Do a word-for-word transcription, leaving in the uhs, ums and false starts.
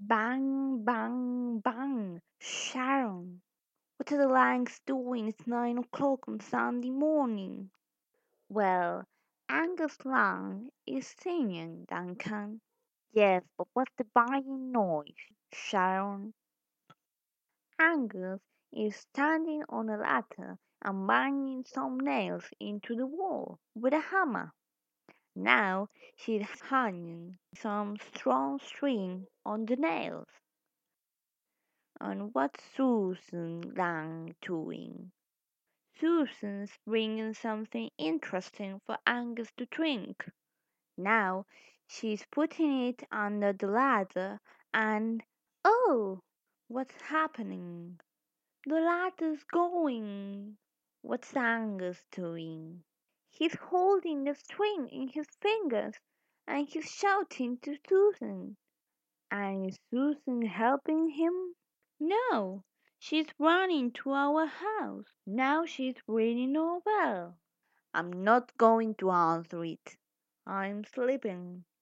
Bang, bang, bang. Sharon, what are the Langs doing? It's nine o'clock on Sunday morning. Well, Angus Lang is singing, Duncan. Yes, but what's the banging noise, Sharon? Angus is standing on a ladder and banging some nails into the wall with a hammer. Now she's hanging some strong string on the nails. And what's Susan Lang doing? Susan's bringing something interesting for Angus to drink. Now she's putting it under the ladder and oh, what's happening? The ladder's going. What's Angus doing? He's holding the string in his fingers and he's shouting to Susan. And is Susan helping him? No, she's running to our house. Now she's ringing our bell. I'm not going to answer it. I'm sleeping.